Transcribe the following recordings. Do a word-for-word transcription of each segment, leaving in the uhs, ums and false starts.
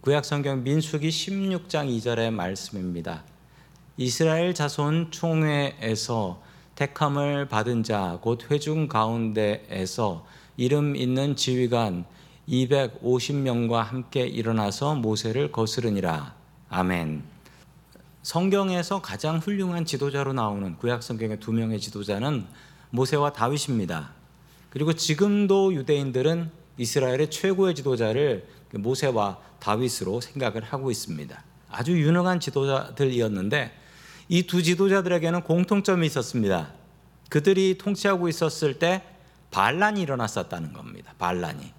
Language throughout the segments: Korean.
구약성경 민수기 십육 장 이 절의 말씀입니다. 이스라엘 자손 총회에서 택함을 받은 자 곧 회중 가운데에서 이름 있는 지휘관 이백오십 명과 함께 일어나서 모세를 거스르니라. 아멘. 성경에서 가장 훌륭한 지도자로 나오는 구약성경의 두 명의 지도자는 모세와 다윗입니다. 그리고 지금도 유대인들은 이스라엘의 최고의 지도자를 모세와 다윗으로 생각을 하고 있습니다. 아주 유능한 지도자들이었는데 이 두 지도자들에게는 공통점이 있었습니다. 그들이 통치하고 있었을 때 반란이 일어났었다는 겁니다. 반란이.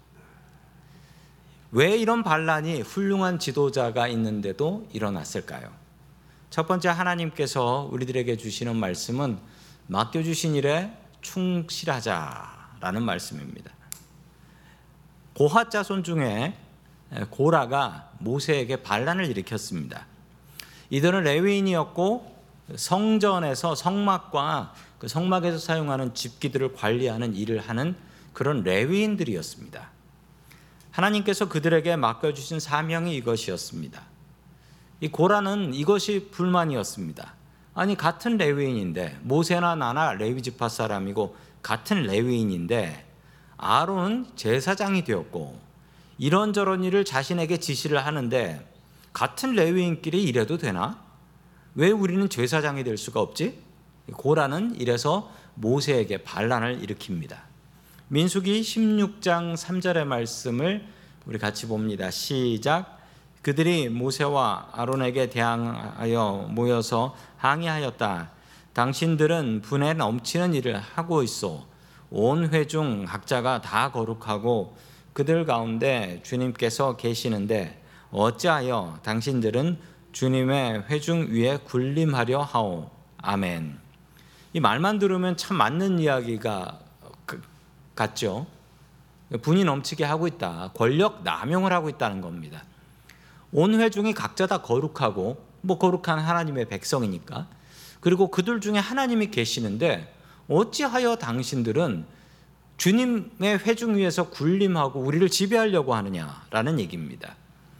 왜 이런 반란이 훌륭한 지도자가 있는데도 일어났을까요? 첫 번째, 하나님께서 우리들에게 주시는 말씀은 맡겨주신 일에 충실하자라는 말씀입니다. 고핫 자손 중에 고라가 모세에게 반란을 일으켰습니다. 이들은 레위인이었고 성전에서 성막과 그 성막에서 사용하는 집기들을 관리하는 일을 하는 그런 레위인들이었습니다. 하나님께서 그들에게 맡겨주신 사명이 이것이었습니다. 이 고라는 이것이 불만이었습니다. 아니, 같은 레위인인데, 모세나 나나 레위 지파 사람이고 같은 레위인인데 아론은 제사장이 되었고 이런저런 일을 자신에게 지시를 하는데 같은 레위인끼리 이래도 되나? 왜 우리는 제사장이 될 수가 없지? 고라는 이래서 모세에게 반란을 일으킵니다. 민수기 십육 장 삼 절의 말씀을 우리 같이 봅니다. 시작. 그들이 모세와 아론에게 대항하여 모여서 항의하였다. 당신들은 분에 넘치는 일을 하고 있어. 온 회중 각자가 다 거룩하고 그들 가운데 주님께서 계시는데 어찌하여 당신들은 주님의 회중 위에 군림하려 하오. 아멘. 이 말만 들으면 참 맞는 이야기가 같죠. 분이 넘치게 하고 있다. 권력 남용을 하고 있다는 겁니다. 온 회중이 각자 다 거룩하고 뭐 거룩한 하나님의 백성이니까, 그리고 그들 중에 하나님이 계시는데 어찌하여 당신들은 주님의 회중 위에서 군림하고 우리를 지배하려고 하느냐라는 얘기입니다.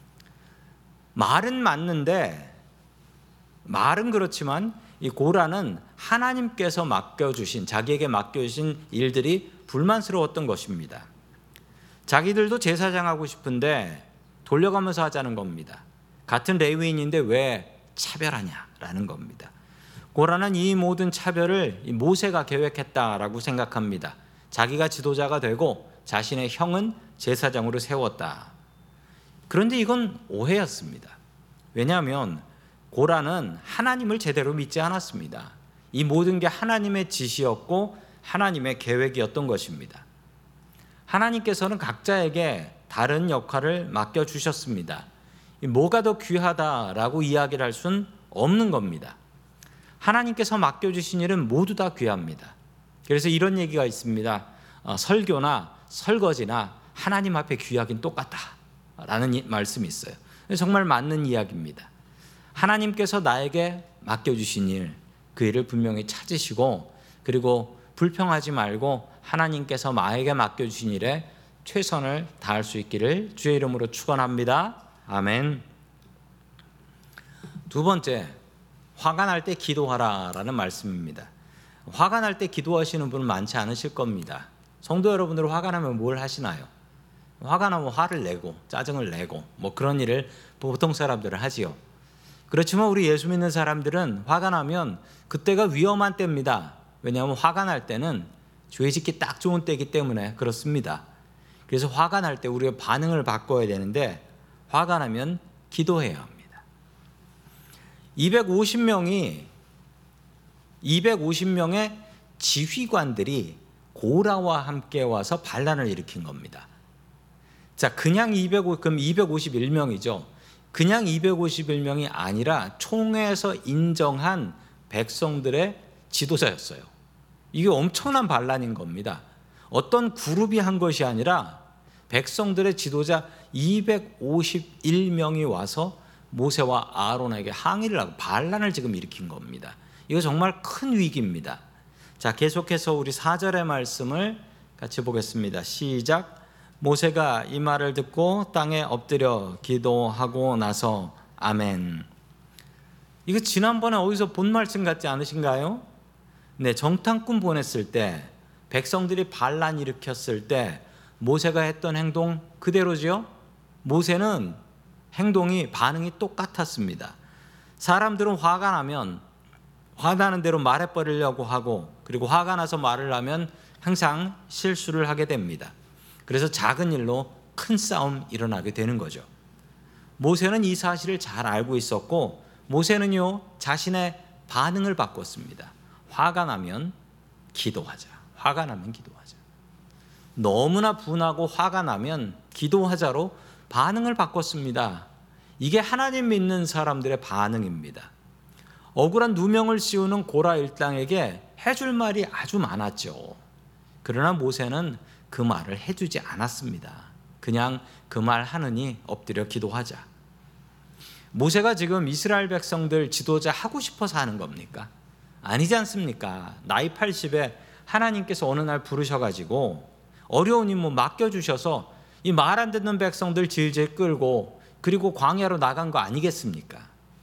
말은 맞는데, 말은 그렇지만 이 고라는 하나님께서 맡겨주신, 자기에게 맡겨주신 일들이 불만스러웠던 것입니다. 자기들도 제사장하고 싶은데 돌려가면서 하자는 겁니다. 같은 레위인인데 왜 차별하냐라는 겁니다. 고라는 이 모든 차별을 모세가 계획했다라고 생각합니다. 자기가 지도자가 되고 자신의 형은 제사장으로 세웠다. 그런데 이건 오해였습니다. 왜냐하면 고라는 하나님을 제대로 믿지 않았습니다. 이 모든 게 하나님의 지시였고 하나님의 계획이었던 것입니다. 하나님께서는 각자에게 다른 역할을 맡겨주셨습니다. 뭐가 더 귀하다라고 이야기를 할 수는 없는 겁니다. 하나님께서 맡겨주신 일은 모두 다 귀합니다. 그래서 이런 얘기가 있습니다. 어, 설교나 설거지나 하나님 앞에 귀하긴 똑같다라는 말씀이 있어요. 정말 맞는 이야기입니다. 하나님께서 나에게 맡겨주신 일, 그 일을 분명히 찾으시고, 그리고 불평하지 말고 하나님께서 나에게 맡겨주신 일에 최선을 다할 수 있기를 주의 이름으로 축원합니다. 아멘. 두 번째, 화가 날 때 기도하라라는 말씀입니다. 화가 날 때 기도하시는 분은 많지 않으실 겁니다. 성도 여러분들, 화가 나면 뭘 하시나요? 화가 나면 화를 내고 짜증을 내고 뭐 그런 일을 보통 사람들은 하지요. 그렇지만 우리 예수 믿는 사람들은 화가 나면 그때가 위험한 때입니다. 왜냐하면 화가 날 때는 죄 짓기 딱 좋은 때이기 때문에 그렇습니다. 그래서 화가 날 때 우리가 반응을 바꿔야 되는데, 화가 나면 기도해야 합니다. 이백오십 명이 이백오십 명의 지휘관들이 고라와 함께 와서 반란을 일으킨 겁니다. 자, 그냥 이백오, 그럼 이백오십일 명이죠. 그냥 이백오십일 명이 아니라 총회에서 인정한 백성들의 지도자였어요. 이게 엄청난 반란인 겁니다. 어떤 그룹이 한 것이 아니라 백성들의 지도자 이백오십일 명이 와서 모세와 아론에게 항의를 하고 반란을 지금 일으킨 겁니다. 이거 정말 큰 위기입니다. 자, 계속해서 우리 사 절의 말씀을 같이 보겠습니다. 시작. 모세가 이 말을 듣고 땅에 엎드려 기도하고 나서 아멘. 이거 지난번에 어디서 본 말씀 같지 않으신가요? 네, 정탐꾼 보냈을 때 백성들이 반란 일으켰을 때 모세가 했던 행동 그대로죠. 모세는 행동이 반응이 똑같았습니다. 사람들은 화가 나면 화나는 대로 말해버리려고 하고, 그리고 화가 나서 말을 하면 항상 실수를 하게 됩니다. 그래서 작은 일로 큰 싸움 일어나게 되는 거죠. 모세는 이 사실을 잘 알고 있었고, 모세는요 자신의 반응을 바꿨습니다. 화가 나면 기도하자. 화가 나면 기도하자. 너무나 분하고 화가 나면 기도하자로 반응을 바꿨습니다. 이게 하나님 믿는 사람들의 반응입니다. 억울한 누명을 씌우는 고라 일당에게 해줄 말이 아주 많았죠. 그러나 모세는 그 말을 해주지 않았습니다. 그냥 그 말 하느니 엎드려 기도하자. 모세가 지금 이스라엘 백성들 지도자 하고 싶어서 하는 겁니까? 아니지 않습니까? 나이 팔십에 하나님께서 어느 날 부르셔가지고 어려운 임무 맡겨주셔서 이 말 안 듣는 백성들 질질 끌고 그리고 광야로 나간 거 아니겠습니까?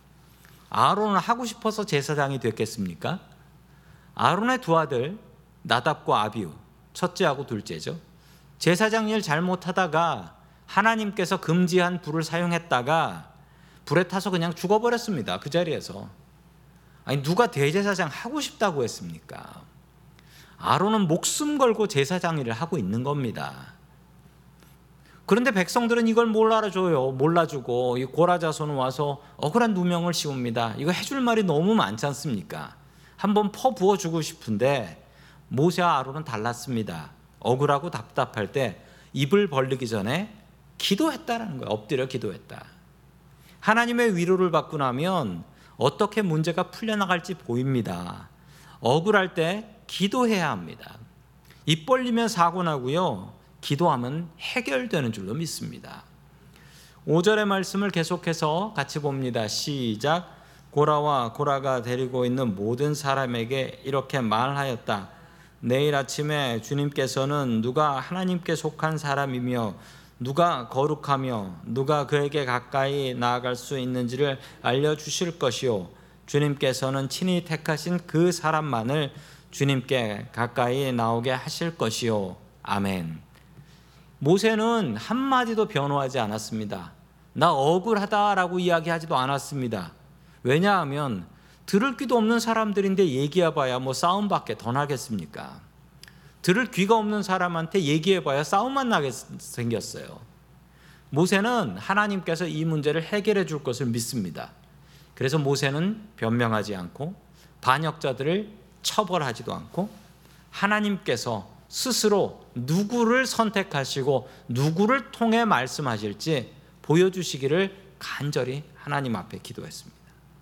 아론은 하고 싶어서 제사장이 됐겠습니까? 아론의 두 아들 나답과 아비후, 첫째하고 둘째죠. 제사장 일 잘못하다가 하나님께서 금지한 불을 사용했다가 불에 타서 그냥 죽어버렸습니다. 그 자리에서. 아니 누가 대제사장 하고 싶다고 했습니까? 아론은 목숨 걸고 제사장 일을 하고 있는 겁니다. 그런데 백성들은 이걸 못 알아줘요. 몰라주고 이 고라 자손은 와서 억울한 누명을 씌웁니다. 이거 해줄 말이 너무 많지 않습니까? 한번 퍼 부어주고 싶은데 모세와 아론은 달랐습니다. 억울하고 답답할 때 입을 벌리기 전에 기도했다라는 거예요. 엎드려 기도했다. 하나님의 위로를 받고 나면 어떻게 문제가 풀려나갈지 보입니다. 억울할 때 기도해야 합니다. 입 벌리면 사고 나고요. 기도하면 해결되는 줄로 믿습니다. 오 절의 말씀을 계속해서 같이 봅니다. 시작. 고라와 고라가 데리고 있는 모든 사람에게 이렇게 말하였다. 내일 아침에 주님께서는 누가 하나님께 속한 사람이며 누가 거룩하며 누가 그에게 가까이 나아갈 수 있는지를 알려주실 것이요, 주님께서는 친히 택하신 그 사람만을 주님께 가까이 나오게 하실 것이요. 아멘. 모세는 한마디도 변호하지 않았습니다. 나 억울하다라고 이야기하지도 않았습니다. 왜냐하면 들을 귀도 없는 사람들인데 얘기해봐야 뭐 싸움밖에 더 나겠습니까? 들을 귀가 없는 사람한테 얘기해봐야 싸움만 나게 생겼어요. 모세는 하나님께서 이 문제를 해결해 줄 것을 믿습니다. 그래서 모세는 변명하지 않고 반역자들을 처벌하지도 않고 하나님께서 스스로 누구를 선택하시고 누구를 통해 말씀하실지 보여주시기를 간절히 하나님 앞에 기도했습니다.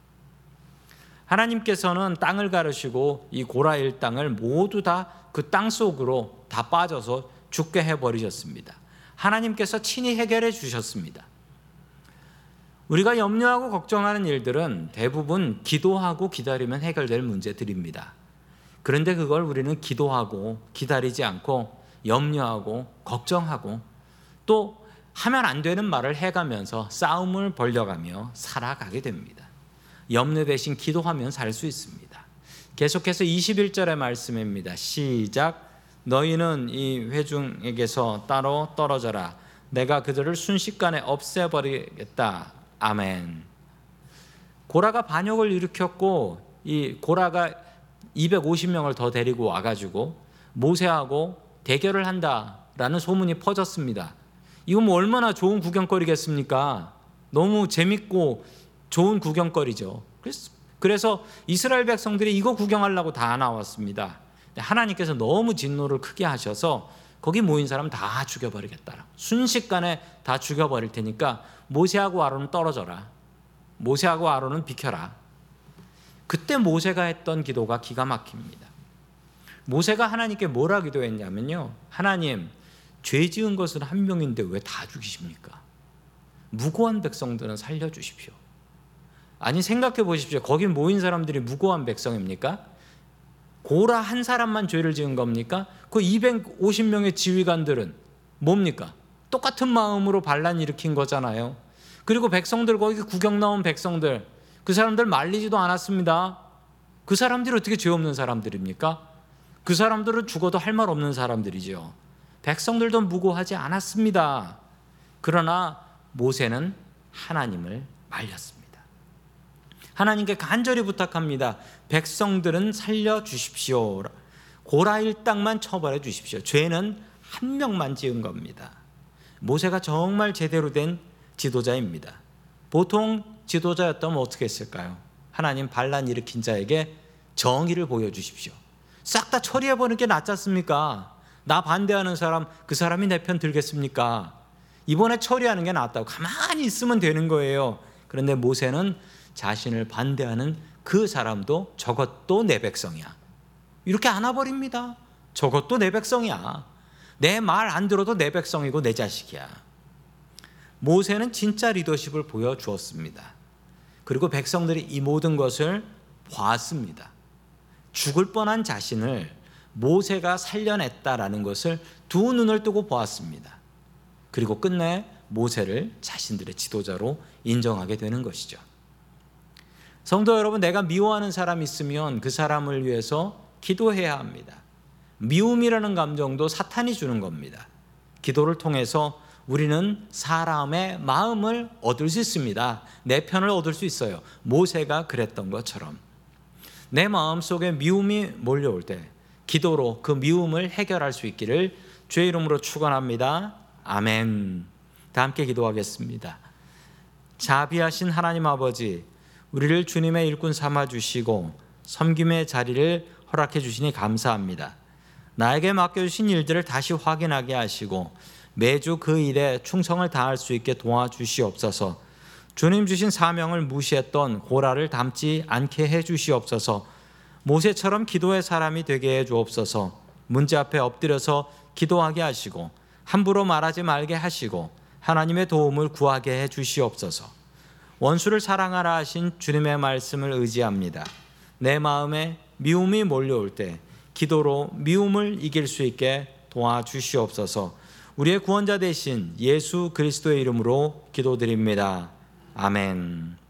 하나님께서는 땅을 가르시고 이 고라 일당을 모두 다 그 땅 속으로 다 빠져서 죽게 해버리셨습니다. 하나님께서 친히 해결해 주셨습니다. 우리가 염려하고 걱정하는 일들은 대부분 기도하고 기다리면 해결될 문제들입니다. 그런데 그걸 우리는 기도하고 기다리지 않고 염려하고 걱정하고 또 하면 안 되는 말을 해가면서 싸움을 벌려가며 살아가게 됩니다. 염려 대신 기도하면 살 수 있습니다. 계속해서 이십일 절의 말씀입니다. 시작. 너희는 이 회중에게서 따로 떨어져라. 내가 그들을 순식간에 없애버리겠다. 아멘. 고라가 반역을 일으켰고 이 고라가 이백오십 명을 더 데리고 와가지고 모세하고 대결을 한다라는 소문이 퍼졌습니다. 이건 뭐 얼마나 좋은 구경거리겠습니까? 너무 재밌고 좋은 구경거리죠. 그래서 이스라엘 백성들이 이거 구경하려고 다 나왔습니다. 하나님께서 너무 진노를 크게 하셔서 거기 모인 사람 다 죽여버리겠다. 순식간에 다 죽여버릴 테니까 모세하고 아론은 떨어져라. 모세하고 아론은 비켜라. 그때 모세가 했던 기도가 기가 막힙니다. 모세가 하나님께 뭐라 기도했냐면요, 하나님, 죄 지은 것은 한 명인데 왜 다 죽이십니까? 무고한 백성들은 살려주십시오. 아니 생각해 보십시오. 거기 모인 사람들이 무고한 백성입니까? 고라 한 사람만 죄를 지은 겁니까? 그 이백오십 명의 지휘관들은 뭡니까? 똑같은 마음으로 반란 일으킨 거잖아요. 그리고 백성들, 거기 구경 나온 백성들, 그 사람들 말리지도 않았습니다. 그 사람들이 어떻게 죄 없는 사람들입니까? 그 사람들은 죽어도 할 말 없는 사람들이죠. 백성들도 무고하지 않았습니다. 그러나 모세는 하나님을 말렸습니다. 하나님께 간절히 부탁합니다. 백성들은 살려주십시오. 고라 일당만 처벌해 주십시오. 죄는 한 명만 지은 겁니다. 모세가 정말 제대로 된 지도자입니다. 보통 지도자였다면 어떻게 했을까요? 하나님, 반란 일으킨 자에게 정의를 보여주십시오. 싹 다 처리해버리는 게 낫지 않습니까? 나 반대하는 사람, 그 사람이 내 편 들겠습니까? 이번에 처리하는 게 낫다고 가만히 있으면 되는 거예요. 그런데 모세는 자신을 반대하는 그 사람도 저것도 내 백성이야, 이렇게 안아버립니다. 저것도 내 백성이야. 내 말 안 들어도 내 백성이고 내 자식이야. 모세는 진짜 리더십을 보여주었습니다. 그리고 백성들이 이 모든 것을 보았습니다. 죽을 뻔한 자신을 모세가 살려냈다라는 것을 두 눈을 뜨고 보았습니다. 그리고 끝내 모세를 자신들의 지도자로 인정하게 되는 것이죠. 성도 여러분, 내가 미워하는 사람이 있으면 그 사람을 위해서 기도해야 합니다. 미움이라는 감정도 사탄이 주는 겁니다. 기도를 통해서 우리는 사람의 마음을 얻을 수 있습니다. 내 편을 얻을 수 있어요. 모세가 그랬던 것처럼 내 마음속에 미움이 몰려올 때 기도로 그 미움을 해결할 수 있기를 주의 이름으로 축원합니다. 아멘. 다 함께 기도하겠습니다. 자비하신 하나님 아버지, 우리를 주님의 일꾼 삼아주시고 섬김의 자리를 허락해 주시니 감사합니다. 나에게 맡겨주신 일들을 다시 확인하게 하시고 매주 그 일에 충성을 다할 수 있게 도와주시옵소서. 주님 주신 사명을 무시했던 고라를 닮지 않게 해주시옵소서. 모세처럼 기도의 사람이 되게 해주옵소서. 문제 앞에 엎드려서 기도하게 하시고 함부로 말하지 말게 하시고 하나님의 도움을 구하게 해주시옵소서. 원수를 사랑하라 하신 주님의 말씀을 의지합니다. 내 마음에 미움이 몰려올 때 기도로 미움을 이길 수 있게 도와주시옵소서. 우리의 구원자 되신 예수 그리스도의 이름으로 기도드립니다. 아멘.